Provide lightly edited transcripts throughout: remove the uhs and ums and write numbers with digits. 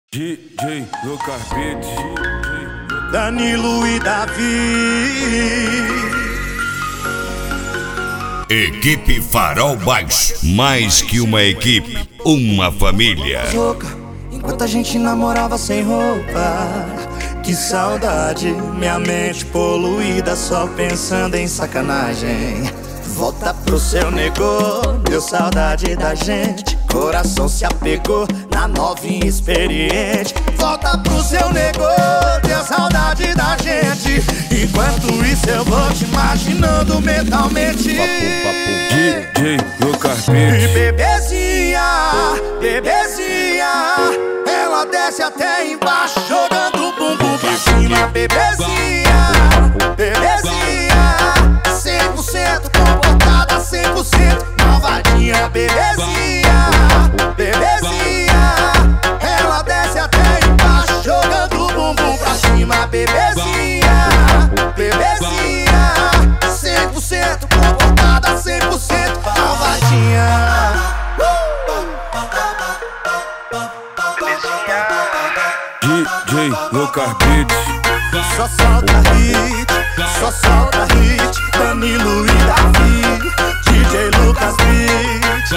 DJ Lucas Beats, Danilo e Davi. Equipe Farol Baixo, mais que uma equipe, uma família. Enquanto a gente namorava sem roupa, que saudade, minha mente poluída só pensando em sacanagem. Volta pro seu negô, deu saudade da gente, coração se apegou na novinha experiente. Volta pro seu negô, deu saudade da gente, enquanto isso eu vou te imaginando mentalmente. DJ Lucas E Beats, bebezinha, bebezinha, ela desce até embaixo jogando o bumbum pra cima. Bebezinha, bebezinha, 100% comportada, 100% malvadinha. Bebezinha, bebezinha, ela desce até embaixo jogando o bumbum pra cima. Bebezinha, bebezinha, 100% comportada, 100% malvadinha. DJ Lucas Beats, Só solta hit, só solta hit. Danilo e Davi, DJ Lucas Beats.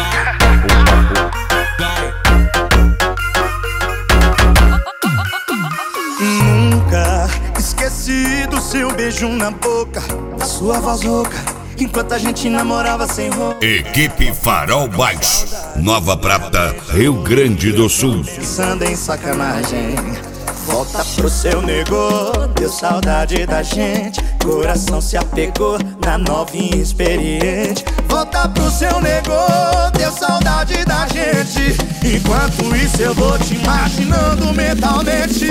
Nunca esqueci do seu beijo na boca, da sua voz rouca, enquanto a gente namorava sem roupa. Equipe Farol Baixo, Nova Prata, Rio Grande do Sul. Pensando em sacanagem. Volta pro seu negô, deu saudade da gente, coração se apegou na novinha experiente. Volta pro seu negô, deu saudade da gente, enquanto isso eu vou te imaginando mentalmente.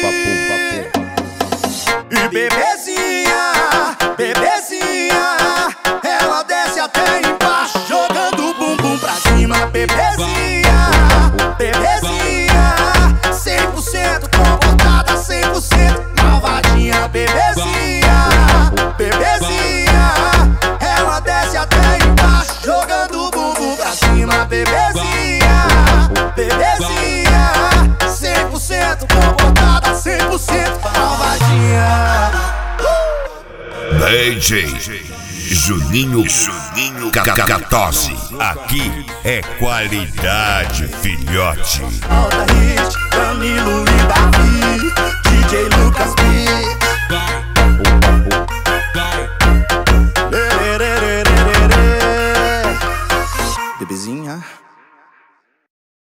E bebezinha, bebezinha, ela desce até embaixo jogando o bumbum pra cima. Bebezinha, bebezinha, 100% comportada, 100% malvadinha. Bebezinha, bebezinha, ela desce até embaixo jogando o bumbum pra cima. Bebezinha, bebezinha, 100% comportada, 100% malvadinha. DJ Juninho Cacatose. Aqui é qualidade, filhote. Solta hit, Danilo e Davi, DJ Lucas Beats.